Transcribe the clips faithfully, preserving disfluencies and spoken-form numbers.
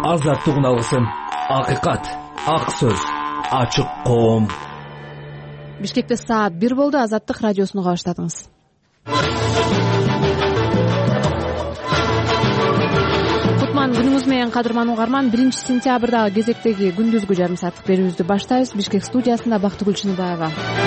Азаттыгын алгысың. Акыйкат, ак сөз, ачык коом. Бишкекте саат бир болду. Азаттык радиосуну уга баштадыңыз. Кутман күнүңүз менен кадырман угарман. биринчи сентябрдагы кезектеги күндүзгү жарым сааттык берүүбүздү баштайбыз. Бишкек студиясында Бактыгүл Чыныбаева.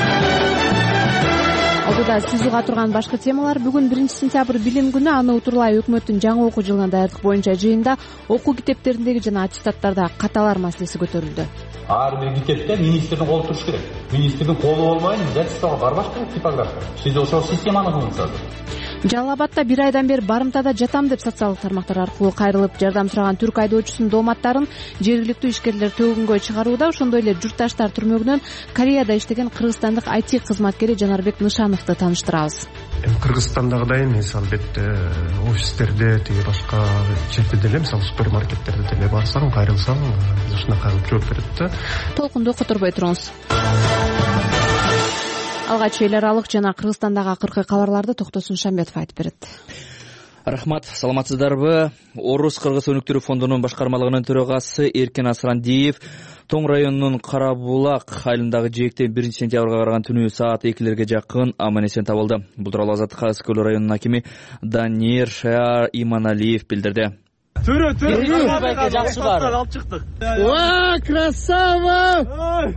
Алдыда сиз уга турган башкы темалар. Бүгүн биринчи сентябрь билим күнү. Аны утурлай өкмөттүн жаңы окуу жылына даярдык боюнча жыйында окуу китептериндеги жана аттестаттарда каталар маселеси көтөрүлдү. Ар бир китепте министрдин колу туруш керек. Министрдин колу болбой издательствого барбаш керек типография. Сиз ошол системаны кылыңыз азыр. Жалал Абадта бир айдан бери барымтада жатам деп социалдык тармактар аркылуу кайрылып жардам сураган түрк айдоочусунун дооматтарын жергиликтүү ишкерлер төгүнгө чыгарууда. Ошондой эле журтташтар түрмөгүнөн Кореяда иштеген кыргызстандык ай ти кызматкери Жанарбек Нышановду тааныштырабыз. Кыргызстандагыдай эмес, албетте офистерде тиги башка жерде деле, мисалы супермаркеттерде деле барсаң, кайрылсаң, ушундай кайрылып жооп берет да. Толкунду которбой туруңуз. Алгач эл аралык жана Кыргызстандагы акыркы кабарларды Токтосун Шамбетов айтып берет. Рахмат, саламатсыздарбы? Орус Кыргыз өнүктүрүү фондунун башкармалыгынын төрагасы Эркен Асрандиев Тоң районунун Карабулак айылындагы жээктен биринчи сентябрга караган түнү саат экилерге жакын аман эсен табылды. Бул тууралуу Азаттыкка Ысык районунун акими Даниер Иманалиев билдирди. Төрө, төрө, жакшы бар. Алып чыктык. Ва, красава!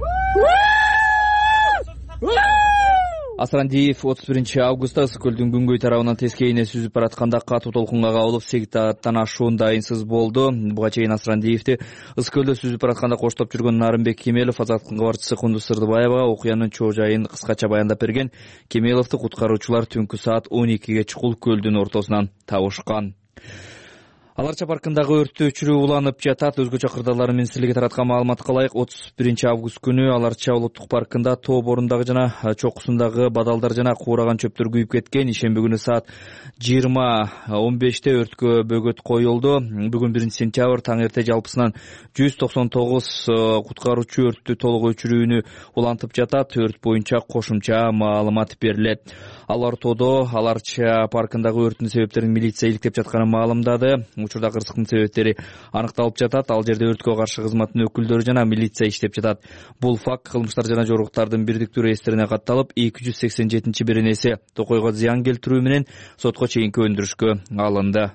Асрандиев отуз биринчи августта Ысык көлдүн күнгөй тарабынан тескейине сүзүп баратканда катуу толкунга кабылып сектаттан ашуун дайынсыз болду. Буга чейин Асрандиевди Ысык көлдө сүзүп баратканда коштоп жүргөн Нарымбек Кемелов Азаттыктын кабарчысы Кундуз Сырдыбаевага окуянын чоо жайын кыскача баяндап берген. Кемеловду куткаруучулар түнкү саат он экиге чукул көлдүн ортосунан табышкан. Аларча паркындагы өрттү өчүрүү уланып жатат. Өзгөчө кырдаалдар министрлиги тараткан маалыматка ылайык отуз биринчи август күнү Аларча улуттук паркында тоо борундагы жана чокусундагы бадалдар жана куураган чөптөр күйүп кеткен. Ишемби күнү саат жыйырма он беште өрткө бөгөт коюлду. Бүгүн биринчи сентябрь таң эрте жалпысынан жүз токсон тогуз куткаруучу өрттү толук өчүрүүнү улантып жатат. Өрт боюнча кошумча маалымат берилет. Ал ортодо Аларча паркындагы өрттүн себептерин милиция иликтеп жатканын маалымдады. Учурда кырсыктын себептери аныкталып жатат. Ал жерде өрткө каршы кызматтын өкүлдөрү жана милиция иштеп жатат. Бул факт кылмыштар жана жоруктардын бирдиктүү реестрине катталып, эки жүз сексен жетинчи беренеси токойго зыян келтирүү менен сотко чейинки өндүрүшкө алынды.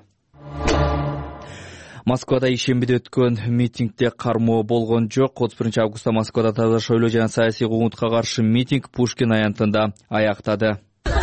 Москвада ишембиде өткөн митингде кармоо болгон жок. отуз биринчи августта Москвада таза шойлоо жана саясий куугунтукка каршы митинг Пушкин аянтында аяктады.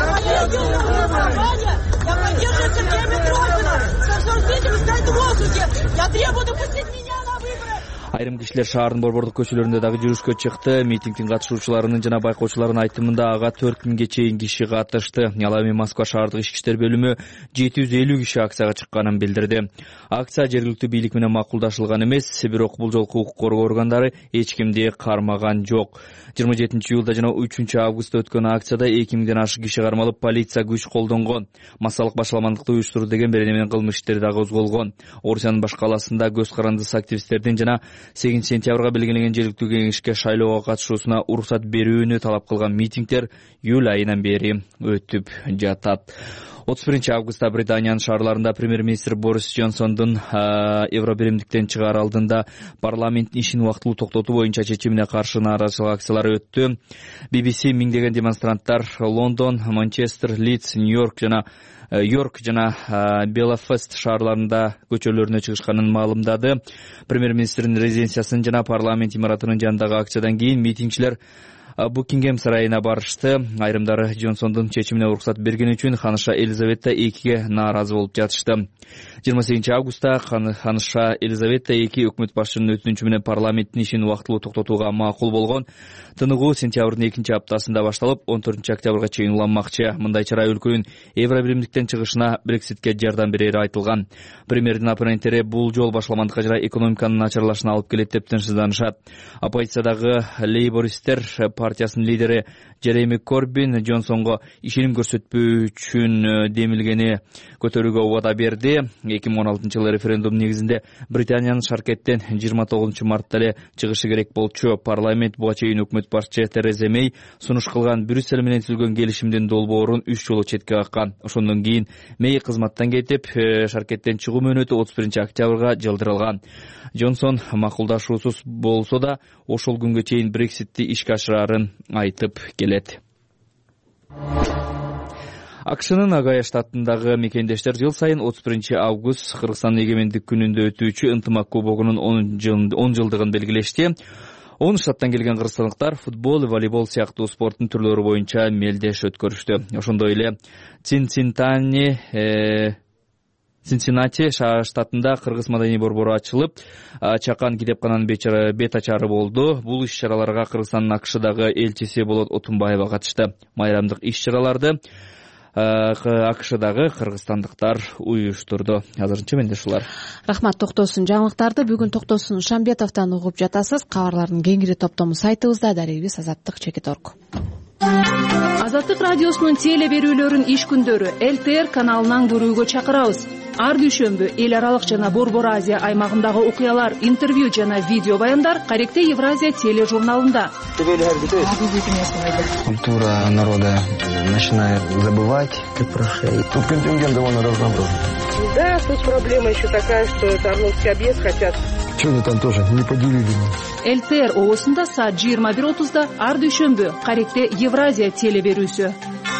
Айрым кишилер шаардын борбордук көчөлөрүндө дагы жүрүшкө чыкты. Митингдин катышуучуларынын жана байкоочулардын айтымында ага төрт миңге чейин киши катышты. Ал эми Москва шаардык ички иштер бөлүмү жети жүз элүү киши акцияга чыкканын билдирди. Акция жергиликтүү бийлик менен макулдашылган эмес, бирок бул жолку укук коргоо органдары эч кимди кармаган жок. жыйырма жетинчи июлда жана үчүнчү августта өткөн акцияда эки миңден ашык киши кармалып, полиция күч колдонгон. Массалык башаламандыкты уюштуруу деген берене менен кылмыш иштери дагы козголгон. Орусиянын баш калаасында көз карандысыз активисттердин жана сегизинчи сентябрга белгиленген жергиликтүү кеңешке шайлоого катышуусуна уруксат берүүнү талап кылган митингдер июль айынан бери өтүп жатат. отуз биринчи августта Британиянын шаарларында премьер-министр Борис Джонсондун Евробиримдиктен чыгаар алдында парламенттин ишин убактылуу токтотуу боюнча чечимине каршы нааразычылык акциялары өттү. би би си миңдеген демонстранттар Лондон, Манчестер, Лидс, Нью-Йорк жана Йорк жана Белфаст шаарларында көчөлөрүнө чыгышканын маалымдады. Премьер-министрдин резиденциясынын жана парламент имаратынын жанындагы акциядан кийин митингчилер Букингем сарайына барышты. Айрымдары Джонсондун чечимине уруксат берген үчүн ханыша Елизавета экиге нааразы болуп жатышты. жыйырма сегизинчи августта ханыша Елизавета эки өкмөт башчынын өтүнүчү менен парламенттин ишин убактылуу токтотууга макул болгон. Тыныгуу сентябрдын экинчи аптасында башталып, он төртүнчү октябрга чейин уланмакчы. Мындай чара өлкөнүн Евробиримдиктен чыгышына Брекситке жардам берери айтылган. Премьердин оппоненттери бул жол башаламандыкка жана экономиканын начарлашына алып келет деп тынчсызданышат. Оппозициядагы лейбористтер партиясынын лидери Джереми Корбин Джонсонго ишеним көрсөтпөө үчүн демилгени көтөрүүгө убада берди. эки миң он алтынчы жылы референдум негизинде Британиянын Шаркеттен жыйырма тогузунчу мартта эле чыгышы керек болчу. Парламент буга чейин өкмөт башчы Тереза Мэй сунуш кылган Брюссель менен түзүлгөн келишимдин долбоорун үч жолу четке каккан. Ошондон кийин Мэй кызматтан кетип, Шаркеттен чыгуу мөөнөтү отуз биринчи октябрга жылдырылган. Джонсон макулдашуусуз болсо да ошол күнгө чейин Брекситти ишке ашырарын айтып келет. АКШнын Огайо штатындагы мекендештер жыл сайын отуз биринчи август Кыргызстандын эгемендик күнүндө өтүүчү ынтымак кубогунун он жылдыгын белгилешти. он штаттан келген кыргызстандыктар футбол, волейбол сыяктуу спорттун түрлөрү боюнча мелдеш өткөрүштү. Ошондой эле Цинциннати Синсинати штатында кыргыз маданий борбору ачылып, чакан китепкананын бет ачары болду. Бул иш-чараларга Кыргызстандын АКШдагы элчиси Болот Отунбаева катышты. Майрамдык иш-чараларды АКШдагы кыргызстандыктар уюштурду. Азырынча менде ушулар. Рахмат, токтосун жаңылыктарды бүгүн Токтосун Шамбетовдон угуп жатасыз. Кабарлардын кеңири топтому сайтыбызда. Дарегибиз Азаттык Чекиторг. Азаттык радиосунун теле берүүлөрүн иш күндөрү Эл Т Р каналынан көрүүгө чакырабыз. Ар дүйшөмбү эл аралык жана Борбор Азия аймагындагы окуялар, интервью жана видео баяндар Каректе Евразия тележурналында. Культура народа начинает забывать, как прошей. Тут контингент довольно разнообразный. Да, тут проблема еще такая, что это Орловский объезд хотят. Что-то там тоже не поделили. Эл Т Р оосунда саат жыйырма бир отузда ар дүйшөмбү Каректе Евразия теле берүүсү.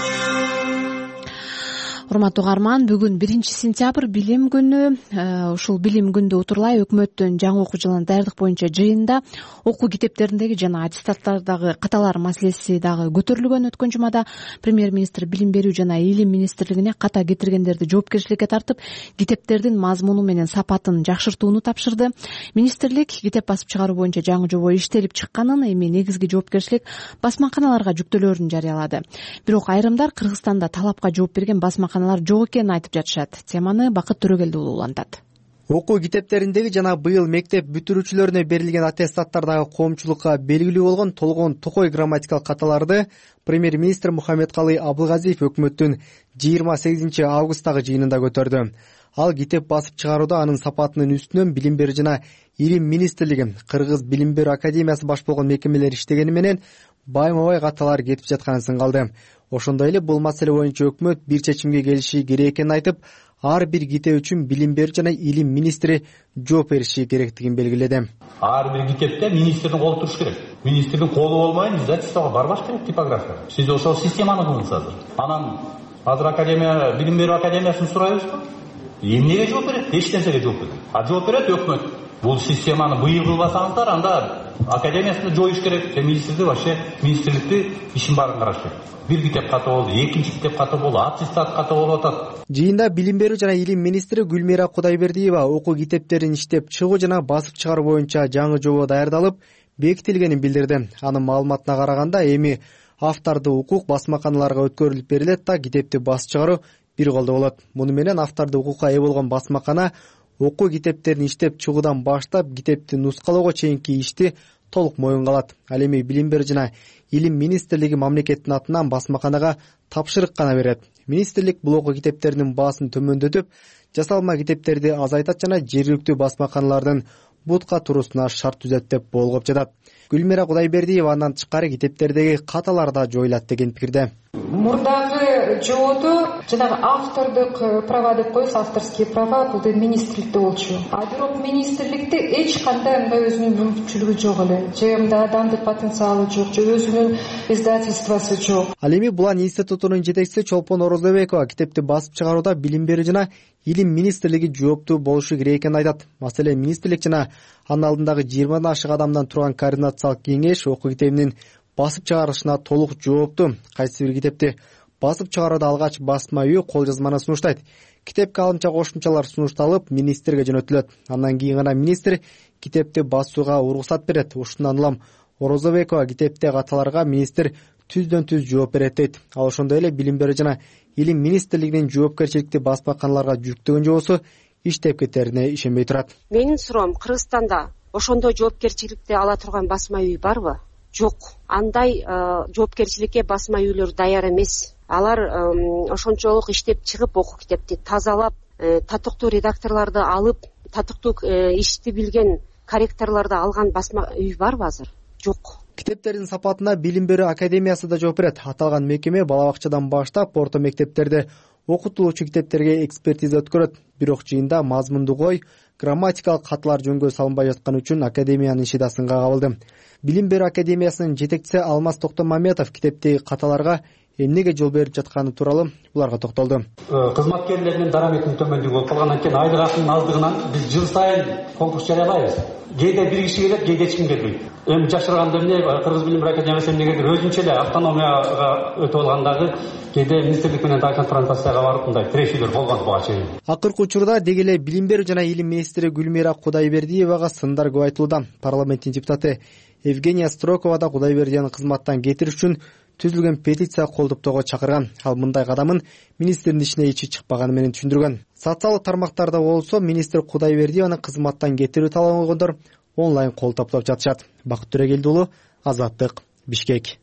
Урматтуу угарман, бүгүн биринчи сентябрь билим күнү. Ушул билим күндө утурлай өкмөттүн жаңы окуу жылына даярдык боюнча жыйында окуу китептериндеги жана аттестаттардагы каталар маселеси дагы көтөрүлгөн. Өткөн жумада премьер-министр билим берүү жана илим министрлигине ката кетиргендерди жоопкерчиликке тартып, китептердин мазмуну менен сапатын жакшыртууну тапшырды. Министрлик китеп басып чыгаруу боюнча жаңы жобо иштелип чыкканын, эми негизги жоопкерчилик басмаканаларга жүктөлөөрүн жарыялады. Бирок айрымдар Кыргызстанда талапка жооп берген басмаканалар жок экенин айтып жатышат. Теманы Бакыт Төрөгелди уулу улантат. Окуу китептериндеги жана быйыл мектеп бүтүрүүчүлөрүнө берилген аттестаттардагы коомчулукка белгилүү болгон толгон токой грамматикалык каталарды премьер-министр Мухаммедкалый Абылгазиев өкмөттүн жыйырма сегизинчи августтагы жыйынында көтөрдү. Ал китеп басып чыгарууда анын сапатынын үстүнөн билим берүү жана илим министрлиги, Кыргыз билим берүү академиясы баш болгон мекемелер иштегени менен байма-бай каталар кетип жатканын сынгалды. Ошондой эле бул маселе боюнча өкмөт бир чечимге келиши керек экенин айтып, ар бир китеп үчүн билим берүү жана илим министри жооп бериши керектигин белгиледи. Ар бир китепте министрдин колу туруш керек. Министрдин колу болмайын издательствого барбаш керек, типография. Сиз ошол системаны кылыңыз азыр. Анан азыр академия, билим берүү академиясын сурайбызбы? Эмнеге жооп берет? Эч нерсеге жооп берет. А жооп берет өкмөт. Бул системаны быйыл кылбасаңыздар, анда академиясында жоюш керек. Министрди вообще министрликти ишин баарын караш керек. Бир китеп ката болду, экинчи китеп ката болду, аттестат ката болуп атат. Жыйында билим берүү жана илим министри Гүлмира Кудайбердиева окуу китептерин иштеп чыгуу жана басып чыгаруу боюнча жаңы жобо даярдалып, бекитилгенин билдирди. Анын маалыматына караганда, эми автордуу укук басмаканаларга өткөрүлүп берилет да китепти басып чыгаруу бир колдо болот. Муну менен автордуу укукка ээ болгон басмакана окуу китептерин иштеп чыгуудан баштап китепти нускалоого чейинки ишти толук моюнга алат. Ал эми билим берүү жана илим министрлиги мамлекеттин атынан басмаканага тапшырык гана берет. Министрлик бул окуу китептеринин баасын төмөндөтүп, жасалма китептерди азайтат жана жергиликтүү басмаканалардын бутка туруусуна шарт түзөт деп болгоп жатат. Гүлмира Кудайбердиева андан тышкары китептердеги каталар да жоюлат деген пикирде. Мурдагы жободо жанагы автордук права деп коебуз, авторские права бул министрликте болчу. А бирок министрликте эч кандай мындай өзүнүн мүмкүнчүлүгү жок эле. Же мындай адамдык потенциалы жок, же өзүнүн издательствосу жок. Ал эми Булан институтунун жетекчиси Чолпон Орозбекова китепти басып чыгарууда билим берүү жана илим министрлиги жооптуу болушу керек экенин айтат. Маселен, министрлик жана анын алдындагы жыйырмадан ашык адамдан турган координациялык кеңеш окуу китебинин басып чыгарышына толук жооптуу. Кайсы бир китепти басып чыгарууда алгач басма үй кол жазманы сунуштайт. Китепке алымча кошумчалар сунушталып, министрге жөнөтүлөт. Андан кийин гана министр китепти басууга уруксат берет. Ушундан улам Орозобекова китепте каталарга министр түздөн түз жооп берет дейт. Ал ошондой эле билим берүү жана илим министрлигинин жоопкерчиликти басмаканаларга жүктөгөн жобосу иштеп кетерине ишенбей турат. Менин суроом, Кыргызстанда ошондой жоопкерчиликти ала турган басма үй барбы? жок. Андай жоопкерчиликке басма үйлөр даяр эмес. Алар ошончолук иштеп чыгып окуу китепти тазалап, татыктуу редакторлорду алып, татыктуу ишти билген корректорлорду алган басма үй барбы азыр? Жок. Китептердин сапатына Билим берүү академиясы да жооп берет. Аталган мекеме бала бакчадан баштап орто мектептерде окутулуучу китептерге экспертиза өткөрөт. Бирок жыйында мазмундук ой, грамматикалык катылар жөнгө салынбай жатканы үчүн академиянын иши да сынга кабылды. Билим берүү академиясынын жетекчиси Алмаз Токтомаметов китептеги каталарга эмнеге жол берип жатканы тууралуу буларга токтолду. Кызматкерлердин дараметинин төмөндүгү болуп калгандан кийин айлык акынын аздыгынан биз жыл сайын конкурс жарыялайбыз. Кээде бир киши келет, кээде эч ким келбейт. Эми жашырганда эмне Кыргыз билим берүү академиясы эмнегедир өзүнчө эле автономияга өтүп алгандагы кээде министрлик менен да конфронтацияга барып мындай тирешүүлөр болгон буга чейин. Акыркы учурда деги эле Билим берүү жана илим министри Гүлмира Кудайбердиевага сындар көп айтылууда. Парламенттин депутаты Евгения Строкова да Кудайбердиевни кызматтан кетириш үчүн түзүлгөн петиция колдоптоого чакырган. Ал мындай кадамын министрдин ичине ичи чыкпаганы менен түшүндүргөн. Социалдык тармактарда болсо министр Кудайбердиевни кызматтан кетирүү талабын койгондор онлайн кол топтоп жатышат. Бакыт Төрөгелди уулу, Азаттык, Бишкек.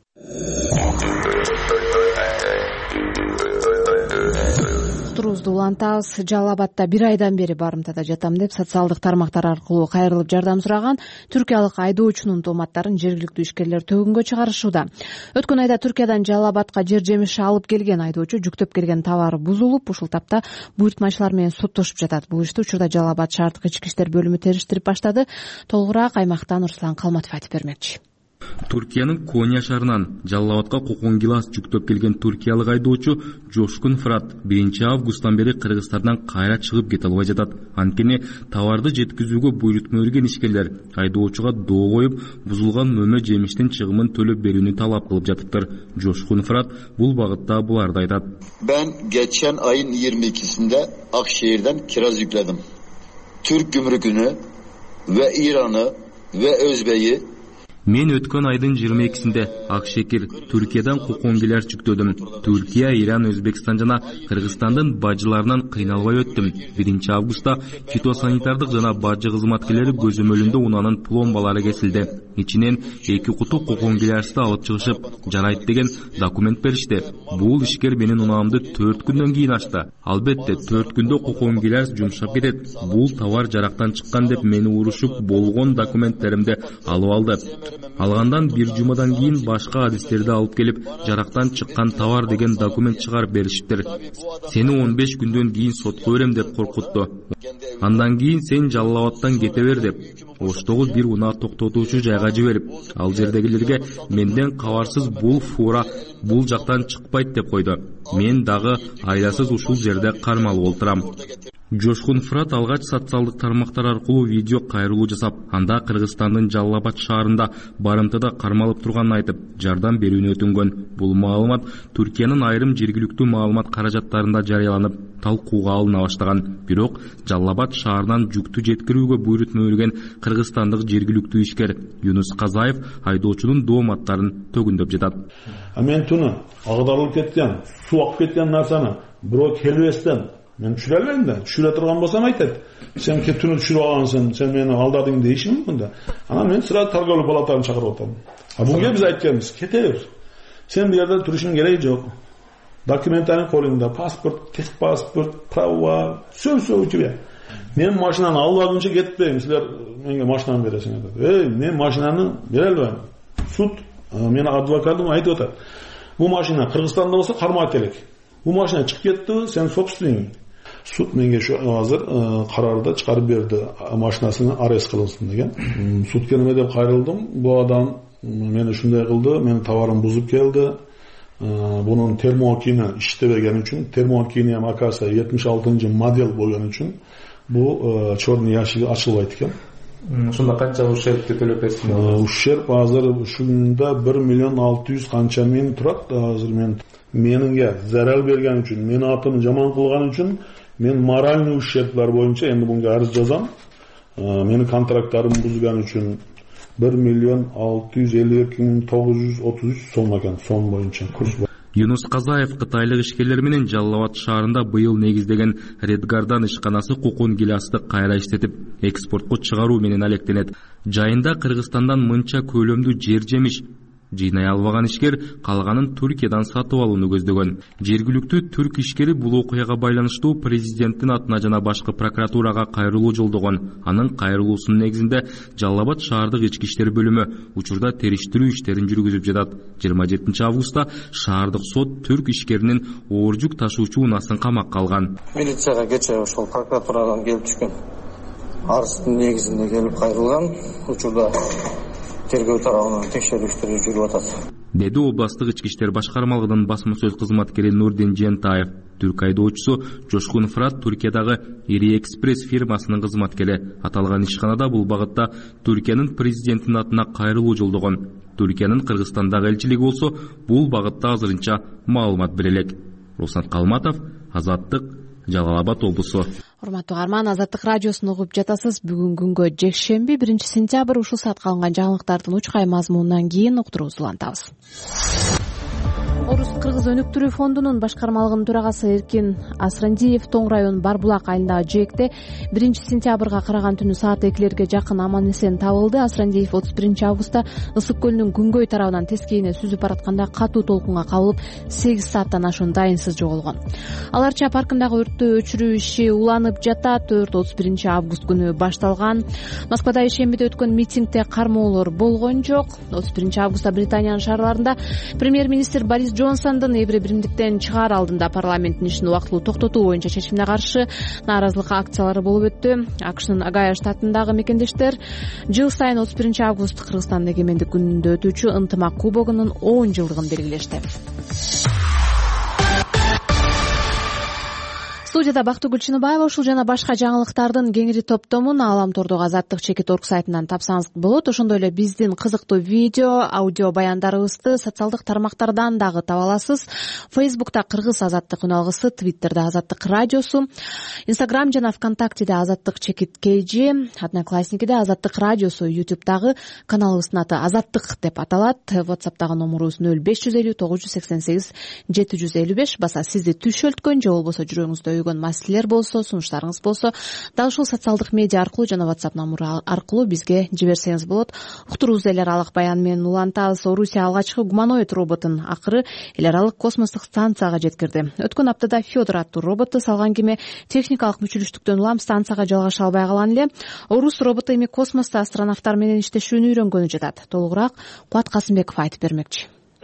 Турубузду улантабыз. Жалал Абадта бир айдан бери барымтада жатам деп социалдык тармактар аркылуу кайрылып жардам сураган түркиялык айдоочунун тооматтарын жергиликтүү ишкерлер төгүнгө чыгарышууда. Өткөн айда Түркиядан Жалал Абадка жер жемиш алып келген айдоочу жүктөп келген товары бузулуп, ушул тапта буйртмачылар менен соттошуп жатат. Бул ишти учурда Жалал Абад шаардык ички иштер бөлүмү териштирип баштады. Толугураак аймактан Руслан Калматов айтып бермекчи. Туркиянын Коня шаарынан Жалал Абадка кокон гилас жүктөп келген туркиялык айдоочу Жошкун Фырат биринчи августтан бери Кыргызстандан кайра чыгып кете албай жатат. Анткени товарды жеткизүүгө буйрутма берген ишкерлер айдоочуга доо коюп, бузулган мөмө жемиштин чыгымын төлөп берүүнү талап кылып жатыптыр. Жошкун Фырат бул багытта буларды айтат. Ben geçen ayın yirmi ikisinde Akşehir'den kiraz yükledim. Türk gümrükünü ve İran'ı ve Özbek'i Мен өткөн айдын жыйырма экисинде Акшекир, Түркиядан кокон гилас жүктөдүм. Түркия, Иран, Өзбекстан жана Кыргызстандын бажыларынан кыйналбай өттүм. биринчи августта фитосанитардык жана бажы кызматкерлери көзөмөлүндө унаанын пломбалары кесилди. Ичинен эки куту кокон гиласты алып чыгышып, жарайт деген документ беришти. Бул ишкер менин унаамды төрт күндөн кийин ачты. Албетте, төрт күндө кокон гилас жумшап кетет. Бул товар жарактан чыккан деп мени урушуп, болгон документтеримди алып алды. Алгандан бир жумадан кийин башка адистерди алып келип, жарактан чыккан товар деген документ чыгарып беришиптир. Сени он беш күндөн кийин сотко берем деп коркутту. Андан кийин сен Жалал Абадтан кете бер деп, оштогу бир унаа токтотуучу жайга жиберип, ал жердегилерге менден кабарсыз бул фура бул жактан чыкпайт деп койду. Мен дагы айдасыз ушул жерде кармалып олтурам. Жошкун Фырат алгач социалдык тармактар аркылуу видео кайрылуу жасап, анда Кыргызстандын Жалал Абад шаарында барымтада кармалып турганын айтып, жардам берүүнү өтүнгөн. Бул маалымат Түркиянын айрым жергиликтүү маалымат каражаттарында жарыяланып, талкууга алына баштаган. Бирок Жалал Абад шаарынан жүктү жеткирүүгө буйрутма берген кыргызстандык жергиликтүү ишкер Юнус Казаев айдоочунун дооматтарын төгүндөп жатат. А мен туну агдарылып кеткен, суу акып кеткен нарсаны бирөө келбестен мен түшүрө албайм да. Түшүрө турган болсам айтат. Сен кетүүнү түшүрүп алгансың, сен мени алдадың дейиши мүмкүн да. Анан мен сразу торговый палатаны чакырып атам. А буга биз айтканбыз, кете бер. Сен бу жерде турушуң кереги жок. Документтериң колуңда, паспорт, техпаспорт, права, все-все у тебя. Мен машинаны албагынча кетпейм. Силер менге машинаны бересиң деп. Эй, мен машинаны бере албайм. Суд менин адвокатым айтып атат. Бу машина Кыргызстанда болсо кармап керек. Бу машина чыгып кетти, сен собственник. Суд менге азыр карарды чыгарып берди, машинасыны арест кылынсын деген. Судка неме деп кайрылдым. Бу адам мени ушундай кылды, менин товарым бузуп келди. Бунун термоокини иштебеген үчүн, термоокини эми акаса жетимиш алтынчы модель болгон үчүн бу чорный ящик ачылбайт экен. Ушунда канча ущербти төлөп берсиң? Ущерб азыр ушунда бир миллион алты жүз канча миң турат. Азыр мен менинге зарал берген үчүн, мени атымды жаман кылган үчүн мен моральный ущерблар боюнча энди мунга арыз жазам. Мени контракттарымды бузган үчүн бир миллион алты жүз элүү эки миң тогуз жүз отуз үч сом экен, сом боюнча курс. Юнус Казаев кытайлык ишкерлер менен Жалал Абад шаарында быйыл негиздеген Редгардан ишканасы кукун гилясты кайра иштетип, экспортко чыгаруу менен алектенет. Жайында Кыргызстандан мынча көлөмдүү жер жемиш жыйнай албаган ишкер калганын Түркиядан сатып алууну көздөгөн. Жергиликтүү түрк ишкери бул окуяга байланыштуу президенттин атына жана башкы прокуратурага кайрылуу жолдогон. Анын кайрылуусунун негизинде Жалал Абад шаардык ички иштер бөлүмү учурда териштирүү иштерин жүргүзүп жатат. жыйырма жетинчи августта шаардык сот түрк ишкеринин оор жүк ташуучу унаасын камакка алган. Милицияга кечээ ошол прокуратурадан келип түшкөн арыздын негизинде келип кайрылган. Учурда тергөө тарабынан текшерүү иштери жүрүп атат, деди областык ички иштер башкармалыгынын басма сөз кызматкери Нурдин Жентаев. Түрк айдоочусу Жошкун Фырат Түркиядагы Ири Экспресс фирмасынын кызматкери. Аталган ишканада бул багытта Түркиянын президентинин атына кайрылуу жолдогон. Түркиянын Кыргызстандагы элчилиги болсо бул багытта азырынча маалымат бере элек. Русат Калматов, Азаттык, Жалал Абад облусу. Урматтуу угарман, Азаттык радиосун угуп жатасыз. Бүгүн күнгө жекшемби биринчи сентябрь ушул саатка алынган жаңылыктардын учкай мазмунунан кийин уктуруубузду улантабыз. Орус Кыргыз өнүктүрүү фондунун башкармалыгынын төрагасы Эркин Асрандиев Тоң район Барбулак айылындагы жээкте биринчи сентябрга караган түнү саат экилерге жакын аман эсен табылды. Асрандиев отуз биринчи августта Ысык көлүнүн күнгөй тарабынан тескейине сүзүп баратканда катуу толкунга кабылып сегиз сааттан ашуун дайынсыз жоголгон. Аларча паркындагы өрттү өчүрүү иши уланып жатат. Өрт отуз биринчи август күнү башталган. Москвада ишембиде өткөн митингде кармоолор болгон жок. отуз биринчи августта Британиянын шаарларында премьер-министр Борис Джонсондун эбри биримдиктен чыгаар алдында парламенттин ишин убактылуу токтотуу боюнча чечимине каршы нааразылык акциялары болуп өттү. АКШнын Огайо штатындагы мекендештер жыл сайын отуз биринчи август Кыргызстандын эгемендик күнүндө өтүүчү ынтымак кубогунун он жылдыгын белгилешти. Студияда Бактыгүл Чыныбаева. Ушул жана башка жаңылыктардын кеңири топтомун Ааламтордогу Азаттык чекит точка орг сайтынан тапсаңыз болот. Ошондой эле биздин кызыктуу видео, аудио баяндарыбызды социалдык тармактардан дагы таба аласыз. Фейсбукта Кыргыз Азаттык үн алгысы, Твиттерде Азаттык радиосу, Инстаграм жана ВКонтактеде Азаттык чекит kg, Одноклассникиде Азаттык радиосу, Ютубтагы каналыбыздын аты Азаттык деп аталат. WhatsAppтагы номерубуз нөл беш жүз элүү тогуз жүз сексен сегиз жети жүз элүү беш. Баса сизди түшөлткөн же болбосо жүрөгүңүздө маселелер болсо, сунуштарыңыз болсо, дал ушул социалдык медиа аркылуу жана WhatsApp номеру аркылуу бизге жиберсеңиз болот. Уктуруубузду эл аралык баян менен улантабыз. Орусия алгачкы гуманоид роботун акыры эл аралык космостук станцияга жеткирди. Өткөн аптада Федор аттуу роботу салган кеме техникалык мүчүлүштүктөн улам станцияга жалгаша албай калган эле. Орус роботу эми космосто астронавттар менен иштешүүнү үйрөнгөнү жатат. Толугураак Кубат Касымбеков айтып бермекчи.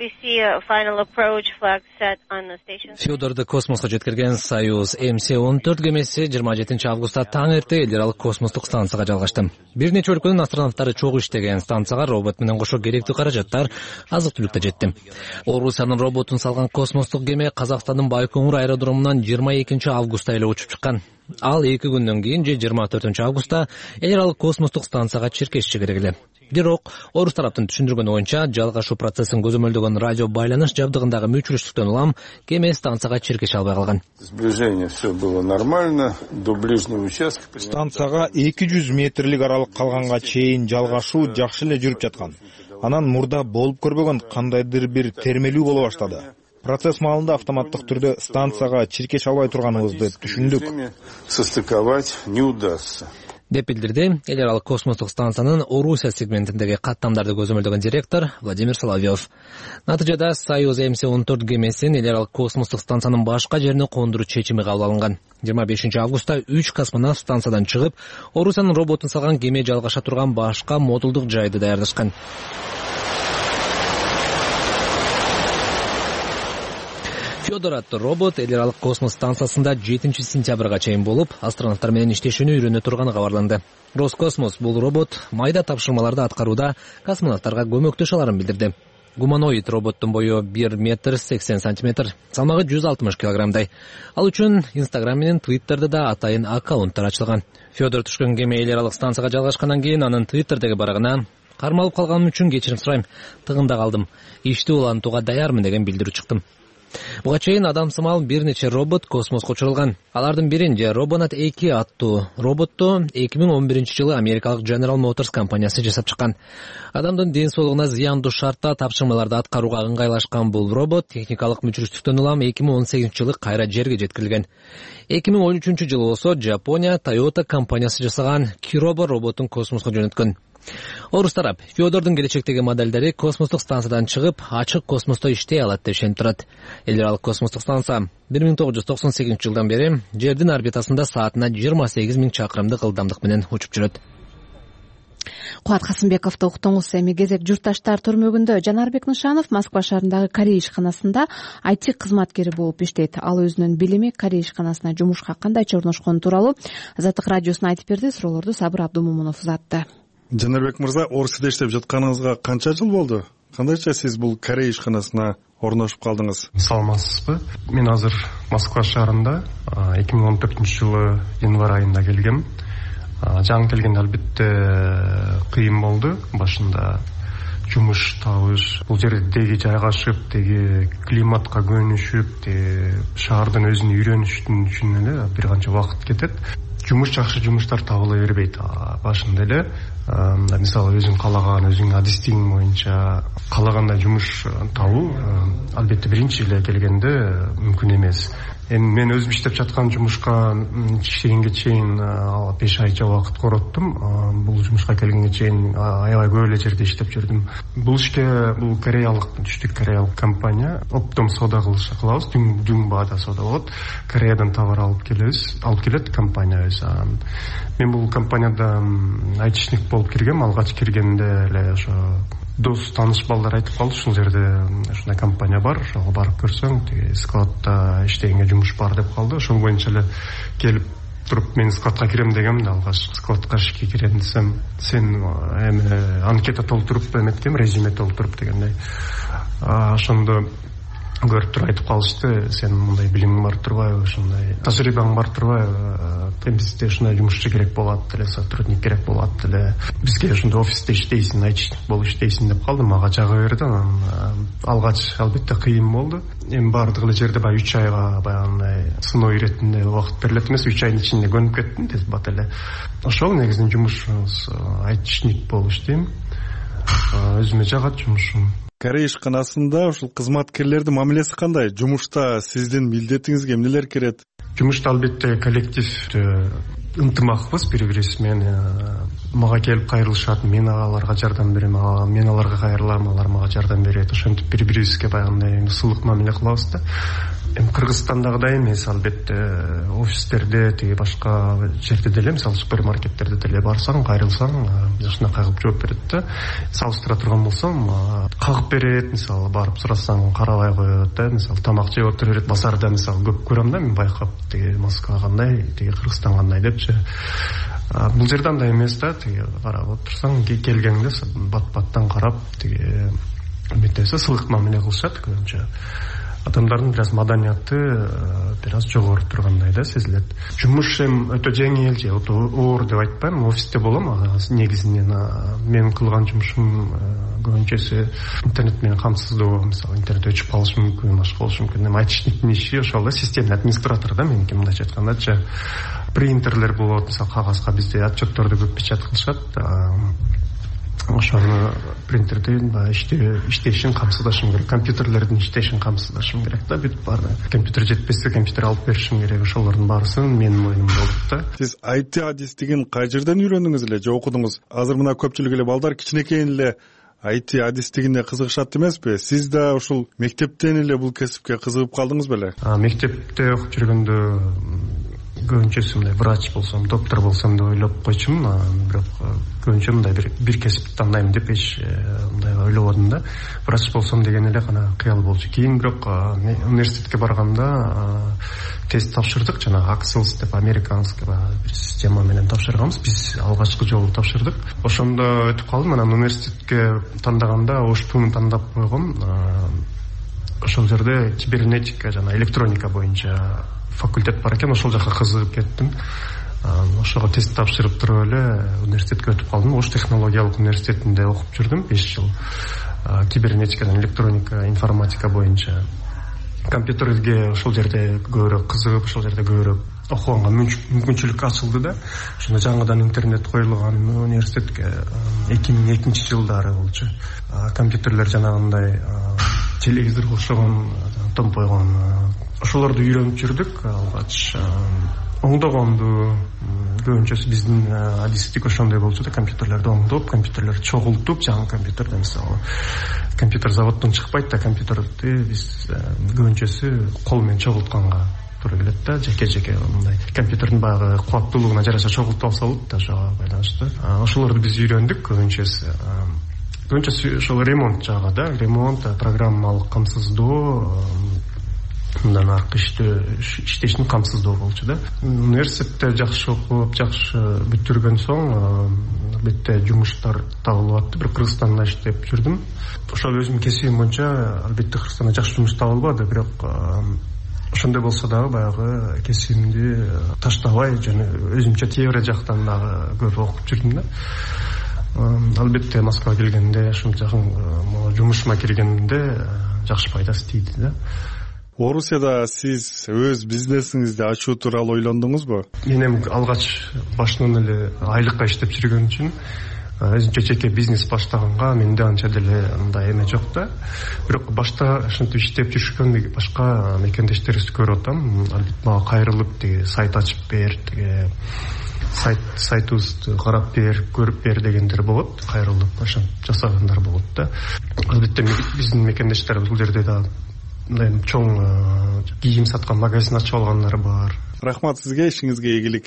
Федорду космоско жеткирген Союз эм си он төрт кемеси жыйырма жетинчи августта таң эрте эл аралык космостук станцияга жалгашты. Бир нече өлкөнүн астронавттары чогуу иштеген станцияга робот менен кошо керектүү каражаттар, азык-түлүк да жетти. Орусиянын роботун салган космостук кеме Казакстандын Байкоңур аэродромунан жыйырма экинчи августта эле учуп чыккан. Ал эки күндөн кийин же жыйырма төртүнчү августта эл аралык космостук станцияга чиркешиши керек эле. Бирок орус тараптын түшүндүргөнү боюнча жалгашуу процессин көзөмөлдөгөн радио байланыш жабдыгындагы мүчүлүштүктөн улам кеме станцияга чиркеше албай калган. Сближение все было нормально до ближнего участка. Станцияга эки жүз метрлик аралык калганга чейин жалгашуу жакшы эле жүрүп жаткан. Анан мурда болуп көрбөгөн кандайдыр бир термелүү боло баштады. Процесс маалында автоматтык түрдө станцияга чиркеше албай турганыбызды түшүндүк. Состыковать не удастся. деп билдирди эл аралык космостук станциянын Орусия сегментиндеги каттамдарды көзөмөлдөгөн директор Владимир Соловьев. Натыйжада Союз эм си он төрт кемесин эл аралык космостук станциянын башка жерине кондуруу чечими кабыл алынган. жыйырма бешинчи августта үч космонавт станциядан чыгып, Орусиянын роботун салган кеме жалгаша турган башка модулдук жайды даярдашкан. Федор аттуу робот эл аралык космос станциясында жетинчи сентябрга чейин болуп, астронавттар менен иштешүүнү үйрөнө турганы кабарланды. Роскосмос бул робот майда тапшырмаларды аткарууда космонавттарга көмөктөшө аларын билдирди. Гуманоид роботтун бою бир метр сексен сантиметр, салмагы жүз алтымыш килограммдай. Ал үчүн Инстаграм менен Твиттерде да атайын аккаунттар ачылган. Федор түшкөн кеме эл аралык станцияга жалгашкандан кийин анын Твиттердеги барагына кармалып калганым үчүн кечирим сурайм. Тыгында калдым. Ишти улантууга даярмын деген билдирүү чыктым. Буга чейин адамсымал бир нече робот космоско учурулган. Алардын бирин же Робонат эки аттуу роботту эки миң он биринчи жылы америкалык General Motors компаниясы жасап чыккан. Адамдын ден соолугуна зыяндуу шартта тапшырмаларды аткарууга ыңгайлашкан бул робот техникалык мүчүрүштүктөн улам эки миң он сегизинчи жылы кайра жерге жеткирилген. эки миң он үчүнчү жылы болсо Жапония Toyota компаниясы жасаган Kirobo роботун космоско жөнөткөн. Орус тарап Федордун келечектеги модельдери космостук станциядан чыгып, ачык космосто иштей алат деп ишенип турат. Эл аралык космостук станция бир миң тогуз жүз токсон сегизинчи жылдан бери жердин орбитасында саатына жыйырма сегиз миң чакырымдык ылдамдык менен учуп жүрөт. Кубат Касымбековду уктуңуз. Эми кезек журтташтар түрмөгүндө. Жанарбек Нышанов Москва шаарындагы Корея ишканасында ай ти кызматкери болуп иштейт. Ал өзүнүн билими Корея ишканасына жумушка кандайча орношкону тууралуу Азаттык радиосуна айтып берди. Суроолорду Сабыр Абдумомунов узатты. Жанарбек мырза, Орусда иштеп жатканыңызга канча жыл болду? Кандайча сиз бул Корея ишканасына орношуп калдыңыз? Саламатсызбы? Мен азыр Москва шаарында эки миң он төртүнчү жылы январь айында келгем. Жаңы келгенде албетте кыйын болду. Башында жумуш табыш, бул жерде деги жайгашып, деги климатка көнүшүп, шаардын өзүн үйрөнүштүн үчүн эле бир канча убакыт кетет. Жумуш жакшы жумуштар табыла бербейт. Башында эле мисалы өзүң каалаган, өзүң адистигиң боюнча каалагандай жумуш табуу албетте биринчи эле келгенде мүмкүн эмес. Эми мен өзүм иштеп жаткан жумушка иштегенге чейин беш айча убакыт короттум. Бул жумушка келгенге чейин аябай көп эле жерде иштеп жүрдүм. Бул ишке бул кореялык, түштүк кореялык компания оптом соода кылабыз, дүң баада соода болот. Кореядан товар алып келебиз, алып келет компания өзү. Мен бул компанияда айтишник болуп киргем. Алгач киргенде эле ошо дос таныш балдар айтып калды, ушул жерде ушундай компания бар, ошого барып көрсөң, тиги складта иштегенге жумуш бар деп калды. Ошол боюнча эле келип туруп мен складка кирем дегем да, алгач складка ишке кирем десем, сен эми анкета толтуруп эметкем, резюме толтуруп дегендей. Ошондо көрүп туруп айтып калышты, сен мындай билимиң бар турбайбы, ушундай тажрыйбаң бар турбайбы, бизде ушундай жумушчу керек болот эле, сотрудник керек болот эле, бизге ушундай офисте иштейсиң, айтишник болуп иштейсиң деп калды. Мага жагы берди. Анан алгач албетте кыйын болду. Эми баардык эле жерде баягы үч айга баягындай сыноо иретинде убакыт берилет эмес, үч айдын ичинде көнүп кеттим тез бат эле. Ошол негизинен жумушубуз айтишник болуп иштейм. Өзүмө жагат жумушум. Корея ишканасында ушул кызматкерлердин мамилеси кандай? Жумушта сиздин милдетиңизге эмнелер кирет? Жумушта албетте коллективдүү ынтымакпыз, бири-бирибиз менен мага келип кайрылышат, мен аларга жардам берем, мен аларга кайрылам, алар мага жардам берет. Ошентип бири-бирибизге баягындай ысылык мамиле кылабыз да. Эми Кыргызстандагыдай эмес, албетте офистерде, тиги башка жерде деле, мисалы супермаркеттерде деле барсаң, кайрылсаң, ушундай кагып жооп берет да. Салыштыра турган болсом, кагып берет, мисалы барып сурасаң карабай коет да, мисалы тамак жеп отура берет. Базарда мисалы көп көрөм да, мен байкап, тиги Москва кандай, тиги Кыргызстан кандай депчи. Бул жерде андай эмес да, тиги карап отурсаң, келгеңде бат-баттан карап, тиги эметтесе сылык мамиле кылышат көбүнчө. Адамдардын бир аз маданияты бир аз жогору тургандай да сезилет. Жумуш эми өтө жеңил же өтө оор деп айтпайм. Офисте болом негизинен. Мен кылган жумушум көбүнчөсү интернет менен камсыздоо, мисалы интернет өчүп калышы мүмкүн, башка болушу мүмкүн. Эми айтишниктин иши ошол да, система администратор да, меники мындайча айткандачы. Принтерлер болот, мисалы кагазга бизде отчетторду көп печать кылышат. Ошону принтердин иштешин камсыздашым керек, компьютерлердин иштешин камсыздашым керек да, бүт баары. Компьютер жетпесе компьютер алып беришим керек, ошолордун баарысын менин мойнумда болот да. Сиз ай ти адистигин кай жерден үйрөндүңүз эле же окудуңуз? Азыр мына көпчүлүк эле балдар кичинекейин эле ай ти адистигине кызыгышат эмеспи? Сиз да ушул мектептен эле бул кесипке кызыгып калдыңыз беле? Мектепте окуп жүргөндө көбүнчөсү мындай врач болсом, доктор болсом деп ойлоп койчумун, бирок көбүнчө мындай бир бир кесипти тандайм деп эч мындай ойлободум да. Врач болсом деген эле гана кыял болчу. Кийин бирок университетке барганда тест тапшырдык, жана акселс деп американский бир система менен тапшырганбыз. Биз алгачкы жолу тапшырдык. Ошондо өтүп калдым. Анан университетке тандаганда оштууну тандап койгом. Ошол жерде кибернетика жана электроника боюнча факультет бар экен, ошол жака кызыгып кеттим. Ошого тест тапшырып туруп эле университетке өтүп калдым. Ош технологиялык университетинде окуп жүрдүм беш жыл. Кибернетика, электроника, информатика боюнча. компьютерге ошол жерде көбүрөөк кызыгып, ошол жерде көбүрөөк окуганга мүмкүнчүлүк ачылды да. Ошондо жаңыдан интернет коюлган университетке эки миң экинчи жылдары болчу. Компьютерлер жанагындай телевизорго окшогон томпойгон ошолорду үйрөнүп жүрдүк. Алгач оңдогонду көбүнчөсү биздин адистик ошондой болчу да, компьютерлерди оңдоп, компьютерлерди чогултуп, жаңы компьютерди мисалы компьютер заводдон чыкпайт да, компьютерди биз көбүнчөсү кол менен чогултканга туура келет да, жеке-жеке мындай компьютердин баягы кубаттуулугуна жараша чогултуп алса болот да, ошого байланыштуу. Ошолорду биз үйрөндүк көбүнчөсү. Көбүнчөсү ошол ремонт жагы да, ремонт, программалык камсыздоо, мындан аркы иштештин камсыздоо болчу да. Университетте жакшы окуп, жакшы бүтүргөн соң албетте жумуштар табылып атты. Бир Кыргызстанда иштеп жүрдүм. Ошол өзүмдүн кесибим боюнча албетте Кыргызстанда жакшы жумуш табылбады, бирок ошондой болсо дагы баягы кесибимди таштабай жана өзүмчө теория жактан дагы көп окуп жүрдүм да. Албетте Москвага келгенде, ушунча жумушума киргенде жакшы пайдасы тийди да. Орусияда сиз өз бизнесиңизди ачуу тууралуу ойлондуңузбу? Мен эми алгач башынан эле айлыкка иштеп жүргөн үчүн өзүнчө жеке бизнес баштаганга менде анча деле мындай эме жок да. Бирок башта ушинтип иштеп жүрүшкөн башка мекендештерибизди көрүп атам. Албетте мага кайрылып тиги сайт ачып бер, тиги сайт сайтыбызды карап бер, көрүп бер дегендер болот. Кайрылып ошентип жасагандар болот да. Албетте биздин мекендештерибиз бул жерде да мындай чоң кийим саткан магазин ачып алгандар бар. Рахмат сизге, ишиңизге ийгилик.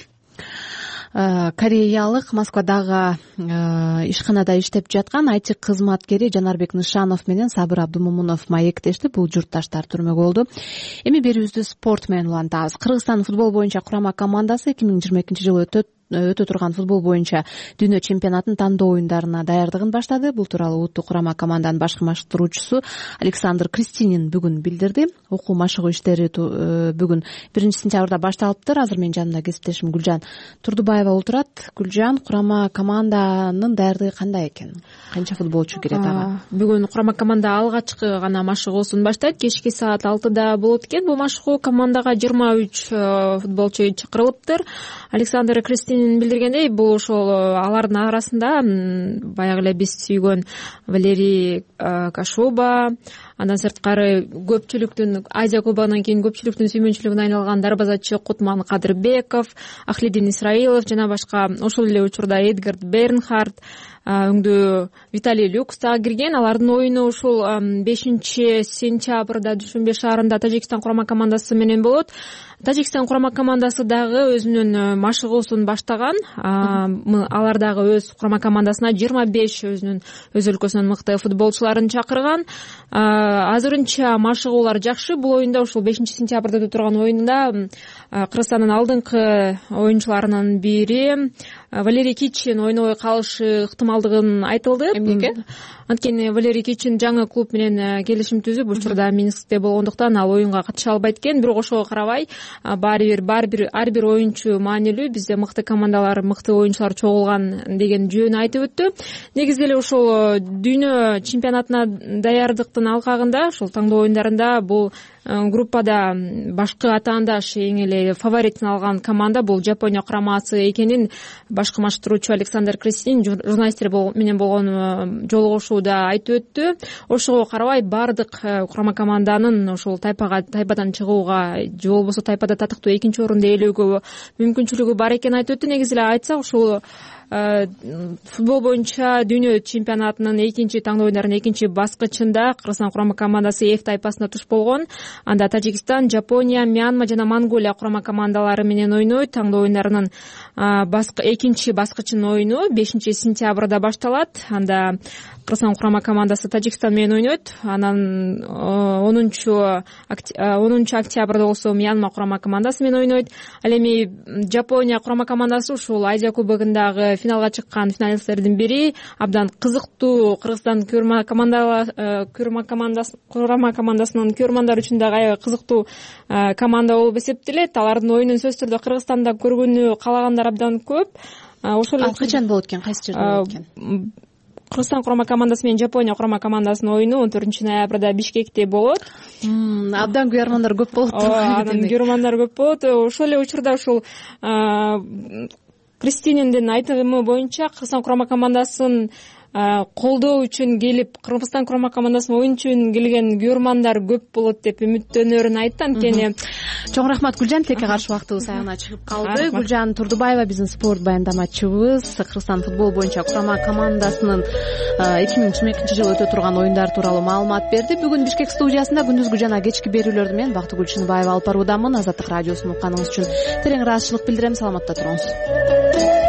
Кореялык Москвадагы ишканада иштеп жаткан ай ти кызматкери Жанарбек Нышанов менен Сабыр Абдумомунов маектешти. Бул журтташтар түрмөгү болду. Эми берүүбүздү спорт менен улантабыз. Кыргызстан футбол боюнча курама командасы эки миң жыйырма экинчи жылы өтөт өтө турган футбол боюнча дүйнө чемпионатынын тандоо оюндарына даярдыгын баштады. Бул тууралуу улуттук курама команданын башкы машыктыруучусу Александр Кристинин бүгүн билдирди. Окуу машыгуу иштери бүгүн биринчи сентябрда башталыптыр. Азыр менин жанымда кесиптешим Гүлжан Турдубаева отурат. Гүлжан, курама команданын даярдыгы кандай экен? Канча футболчу кирет ага? Бүгүн курама команда алгачкы гана машыгуусун баштайт. Кечки саат алтыда болот экен. Бул машыгуу командага жыйырма үч футболчу чакырылыптыр. Александр Кристин билдиргендей, бул ошол алардын арасында баягы эле биз сүйгөн Валерий Кашуба, андан сырткары көпчүлүктүн Азия кубогунан кийин көпчүлүктүн сүймөнчүлүгүнө айналган дарбазачы Кутман Кадырбеков, Ахлидин Исраилов жана башка ошол эле учурда Эдгард Бернхард, өңдүү Виталий Люкс дагы кирген. Алардын оюну ушул бешинчи сентябрда Дүйшөмбө шаарында Тажикстан курама командасы менен болот. Тажикстан курама командасы дагы өзүнүн машыгуусун баштаган. Алар дагы өз курама командасына жыйырма беш өзүнүн өз өлкөсүнүн мыкты футболчуларын чакырган. Азырынча машыгуулар жакшы. Бул оюнда ушул бешинчи сентябрда өтө турган оюнда Кыргызстандын алдыңкы оюнчуларынын бири Валерий Кичин ойнобой калышы ыктымалдыгын айтылды. Эмнеге? Анткени Валерий Кичин жаңы клуб менен келишим түзүп, учурда Минскте болгондуктан ал оюнга катыша албайт экен. Бирок ошого карабай, баары бир баары бир ар бир оюнчу маанилүү, бизде мыкты командалар, мыкты оюнчулар чогулган деген жөн айтып өттү. Негизи эле ошол дүйнө чемпионатына даярдыктын алкагында, ошол таңдоо оюндарында бул группада башкы атаандаш эң эле фаворитин алган команда бул Жапония курамасы экенин башкы машыктыруучу Александр Кристин журналисттер менен болгон жолугушууда айтып өттү. Ошого карабай бардык курама команданын ошол тайпага тайпадан чыгууга же болбосо тайпада татыктуу экинчи орунду ээлөөгө мүмкүнчүлүгү бар экенин айтып өттү. Негизи эле айтсак, ушул футбол боюнча дүйнө чемпионатынын экинчи таңдоо оюндарынын экинчи баскычында Кыргызстан курама командасы F тайпасына туш болгон. Анда Тажикстан, Жапония, Мьянма жана Монголия курама командалары менен ойнойт. Таңдоо оюндарынын экинчи баскычынын оюну бешинчи сентябрда башталат. Анда Кыргызстан курама командасы Тажикстан менен ойнойт. Анан онунчу октябрда болсо Мьянма курама командасы менен ойнойт. Ал эми Жапония курама командасы ушул Азия кубогундагы финалга чыккан финалисттердин бири. Абдан кызыктуу Кыргызстан көрмө командасынын көрмандар үчүн дагы кызыктуу команда болуп эсептелет. Алардын оюнун сөзсүз түрдө Кыргызстанда көргөнү каалагандар абдан көп. Ошол эле качан болот экен, кайсы жерде болот экен? Кыргызстан курама командасы менен Жапония курама командасынын оюну он төртүнчү ноябрда Бишкекте болот. Абдан күйөрмандар көп болот. Ооба, анан күйөрмандар көп болот. Ошол эле учурда ушул Кристининдин айтымы боюнча Кыргызстан курама командасын колдоо үчүн келип, Кыргызстан курама командасына оюн үчүн келген күйөрмандар көп болот деп үмүттөнөрүн айтты. Анткени чоң рахмат Гүлжан, тилекке каршы убактыбыз аягына чыгып калды. Гүлжан Турдубаева биздин спорт баяндамачыбыз Кыргызстан футбол боюнча курама командасынын эки миң жыйырма экинчи жылы өтө турган оюндар тууралуу маалымат берди. Бүгүн Бишкек студиясында күндүзгү жана кечки берүүлөрдү мен Бактыгүл Чыныбаева алып баруудамын. Азаттык радиосун укканыңыз үчүн терең ыраазычылык билдирем. Саламатта туруңуз.